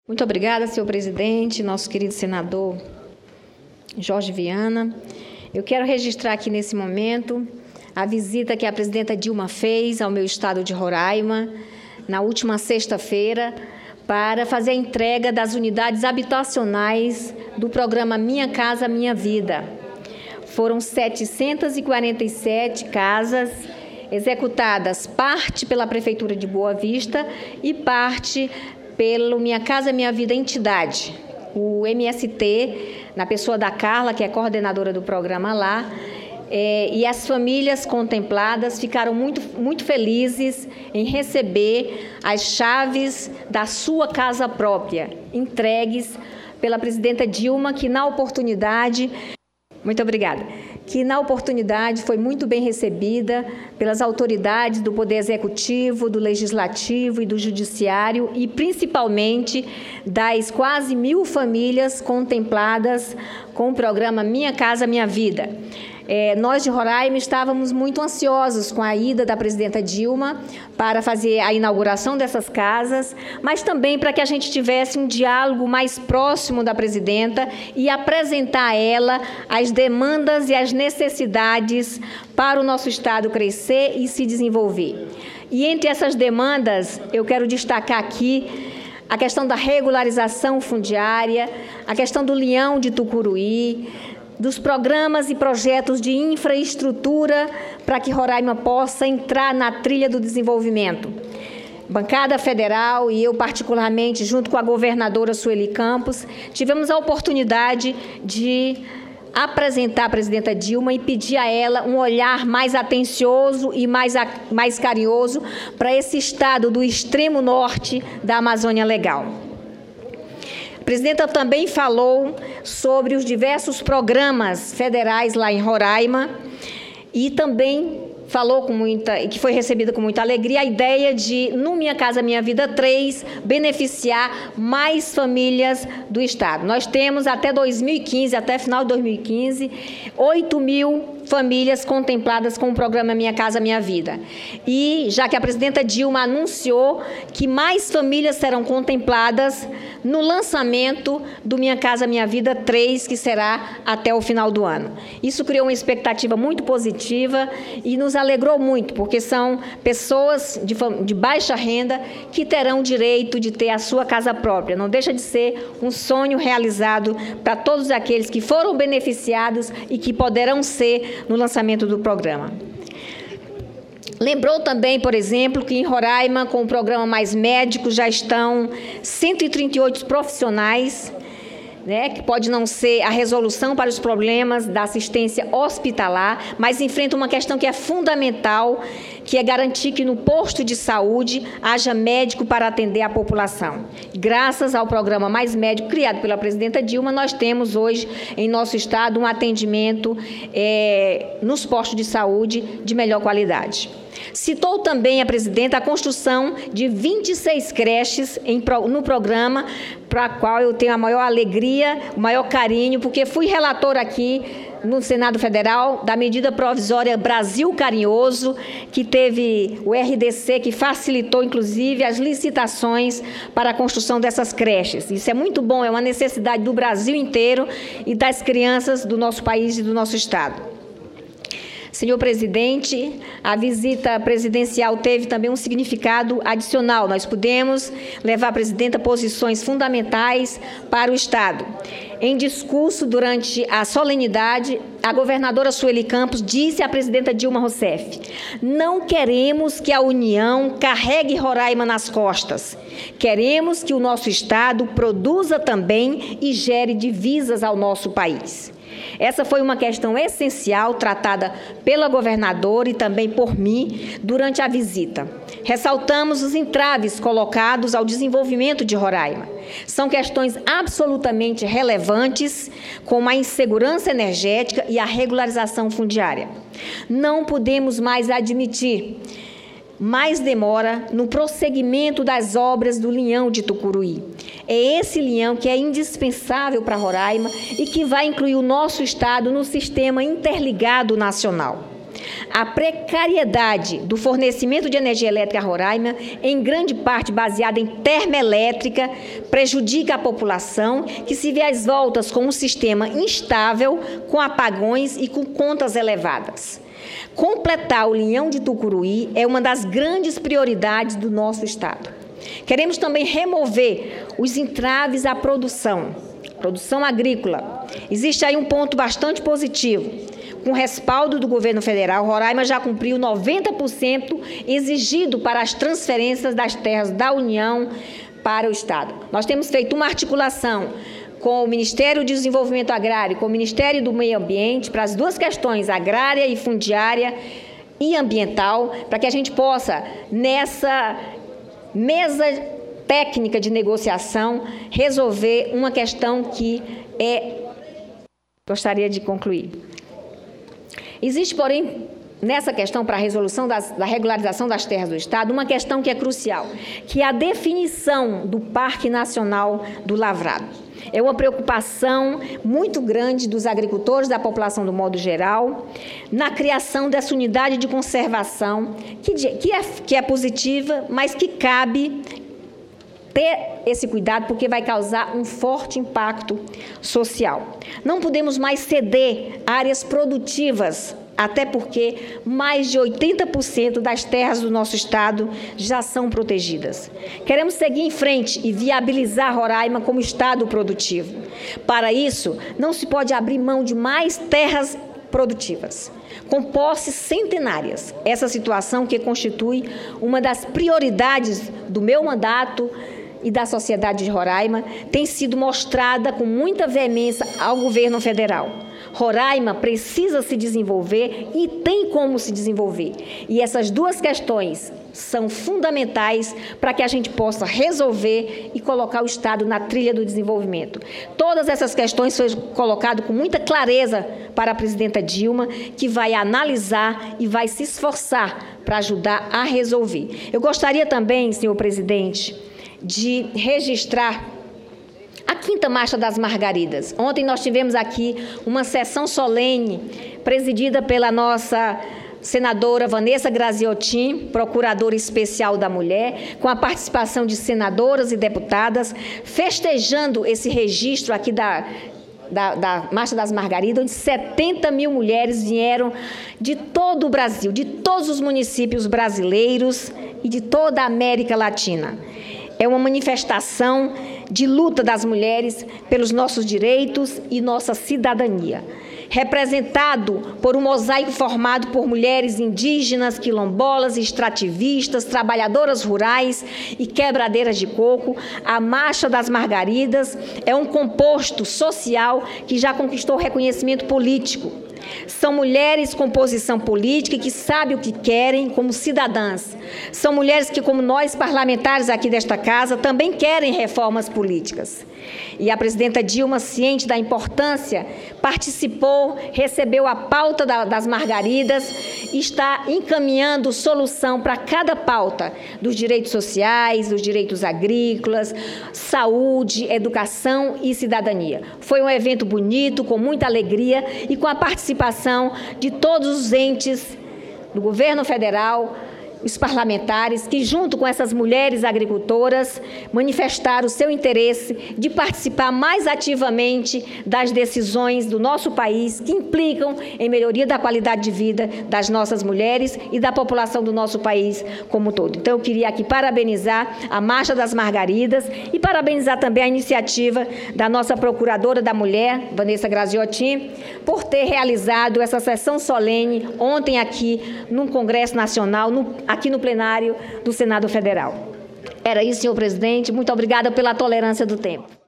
Muito obrigada, senhor presidente, nosso querido senador Jorge Viana. Eu quero registrar aqui nesse momento a visita que a presidenta Dilma fez ao meu estado de Roraima, na última sexta-feira, para fazer a entrega das unidades habitacionais do programa Minha Casa Minha Vida. Foram 747 casas executadas, parte pela Prefeitura de Boa Vista e parte pelo Minha Casa Minha Vida entidade. O MST, na pessoa da Carla, que é coordenadora do programa lá, e as famílias contempladas ficaram muito felizes em receber as chaves da sua casa própria, entregues pela presidenta Dilma, que na oportunidade... Muito obrigada. Que na oportunidade foi muito bem recebida pelas autoridades do Poder Executivo, do Legislativo e do Judiciário e principalmente das quase 1.000 famílias contempladas com o programa Minha Casa Minha Vida. Nós de Roraima estávamos muito ansiosos com a ida da presidenta Dilma para fazer a inauguração dessas casas, mas também para que a gente tivesse um diálogo mais próximo da presidenta e apresentar a ela as demandas e as necessidades para o nosso estado crescer e se desenvolver. E entre essas demandas, eu quero destacar aqui a questão da regularização fundiária, a questão do Leão de Tucuruí, dos programas e projetos de infraestrutura para que Roraima possa entrar na trilha do desenvolvimento. Bancada Federal e eu particularmente, junto com a governadora Sueli Campos, tivemos a oportunidade de apresentar a presidenta Dilma e pedir a ela um olhar mais atencioso e mais carinhoso para esse estado do extremo norte da Amazônia Legal. A presidenta também falou sobre os diversos programas federais lá em Roraima e também falou que foi recebida com muita alegria a ideia de, no Minha Casa Minha Vida 3, beneficiar mais famílias do estado. Nós temos até 2015, até final de 2015, 8.000 famílias contempladas com o programa Minha Casa Minha Vida. E já que a presidenta Dilma anunciou que mais famílias serão contempladas no lançamento do Minha Casa Minha Vida 3, que será até o final do ano. Isso criou uma expectativa muito positiva e nos alegrou muito, porque são pessoas de baixa renda que terão direito de ter a sua casa própria. Não deixa de ser um sonho realizado para todos aqueles que foram beneficiados e que poderão ser no lançamento do programa. Lembrou também, por exemplo, que em Roraima, com o programa Mais Médicos, já estão 138 profissionais, que pode não ser a resolução para os problemas da assistência hospitalar, mas enfrenta uma questão que é fundamental, que é garantir que no posto de saúde haja médico para atender a população. Graças ao programa Mais Médico, criado pela presidenta Dilma, nós temos hoje em nosso estado um atendimento nos postos de saúde de melhor qualidade. Citou também a presidenta a construção de 26 creches no programa, para a qual eu tenho a maior alegria, o maior carinho, porque fui relatora aqui no Senado Federal da medida provisória Brasil Carinhoso, que teve o RDC, que facilitou, inclusive, as licitações para a construção dessas creches. Isso é muito bom, é uma necessidade do Brasil inteiro e das crianças do nosso país e do nosso estado. Senhor presidente, a visita presidencial teve também um significado adicional. Nós pudemos levar à presidenta posições fundamentais para o estado. Em discurso durante a solenidade, a governadora Sueli Campos disse à presidenta Dilma Rousseff: não queremos que a União carregue Roraima nas costas. Queremos que o nosso estado produza também e gere divisas ao nosso país. Essa foi uma questão essencial tratada pela governadora e também por mim durante a visita. Ressaltamos os entraves colocados ao desenvolvimento de Roraima. São questões absolutamente relevantes, como a insegurança energética e a regularização fundiária. Não podemos mais admitir mais demora no prosseguimento das obras do Leão de Tucuruí. É esse leão que é indispensável para Roraima e que vai incluir o nosso estado no sistema interligado nacional. A precariedade do fornecimento de energia elétrica a Roraima, em grande parte baseada em termoelétrica, prejudica a população, que se vê às voltas com um sistema instável, com apagões e com contas elevadas. Completar o linhão de Tucuruí é uma das grandes prioridades do nosso Estado. Queremos também remover os entraves à produção agrícola. Existe aí um ponto bastante positivo. Com respaldo do governo federal, Roraima já cumpriu 90% exigido para as transferências das terras da União para o Estado. Nós temos feito uma articulação com o Ministério do Desenvolvimento Agrário, com o Ministério do Meio Ambiente, para as duas questões, agrária e fundiária e ambiental, para que a gente possa, nessa mesa técnica de negociação, resolver uma questão que gostaria de concluir. Existe, porém, nessa questão para a resolução da regularização das terras do Estado, uma questão que é crucial, que é a definição do Parque Nacional do Lavrado. É uma preocupação muito grande dos agricultores, da população do modo geral, na criação dessa unidade de conservação, que é positiva, mas que cabe ter esse cuidado, porque vai causar um forte impacto social. Não podemos mais ceder áreas produtivas, até porque mais de 80% das terras do nosso Estado já são protegidas. Queremos seguir em frente e viabilizar Roraima como Estado produtivo. Para isso, não se pode abrir mão de mais terras produtivas, com posses centenárias. Essa situação que constitui uma das prioridades do meu mandato e da sociedade de Roraima tem sido mostrada com muita veemência ao governo federal. Roraima precisa se desenvolver e tem como se desenvolver. E essas duas questões são fundamentais para que a gente possa resolver e colocar o Estado na trilha do desenvolvimento. Todas essas questões foram colocadas com muita clareza para a presidenta Dilma, que vai analisar e vai se esforçar para ajudar a resolver. Eu gostaria também, senhor presidente, de registrar a 5ª Marcha das Margaridas. Ontem nós tivemos aqui uma sessão solene, presidida pela nossa senadora Vanessa Graziotin, procuradora especial da mulher, com a participação de senadoras e deputadas, festejando esse registro aqui da Marcha das Margaridas, onde 70 mil mulheres vieram de todo o Brasil, de todos os municípios brasileiros e de toda a América Latina. É uma manifestação de luta das mulheres pelos nossos direitos e nossa cidadania. Representado por um mosaico formado por mulheres indígenas, quilombolas, extrativistas, trabalhadoras rurais e quebradeiras de coco, a Marcha das Margaridas é um composto social que já conquistou reconhecimento político. São mulheres com posição política e que sabem o que querem como cidadãs. São mulheres que, como nós, parlamentares aqui desta casa, também querem reformas políticas. E a presidenta Dilma, ciente da importância, participou, recebeu a pauta das Margaridas e está encaminhando solução para cada pauta dos direitos sociais, dos direitos agrícolas, saúde, educação e cidadania. Foi um evento bonito, com muita alegria e com a participação de todos os entes do governo federal, os parlamentares, que junto com essas mulheres agricultoras manifestaram o seu interesse de participar mais ativamente das decisões do nosso país que implicam em melhoria da qualidade de vida das nossas mulheres e da população do nosso país como um todo. Então, eu queria aqui parabenizar a Marcha das Margaridas e parabenizar também a iniciativa da nossa Procuradora da Mulher, Vanessa Graziotin, por ter realizado essa sessão solene ontem aqui no Congresso Nacional, aqui no plenário do Senado Federal. Era isso, senhor presidente. Muito obrigada pela tolerância do tempo.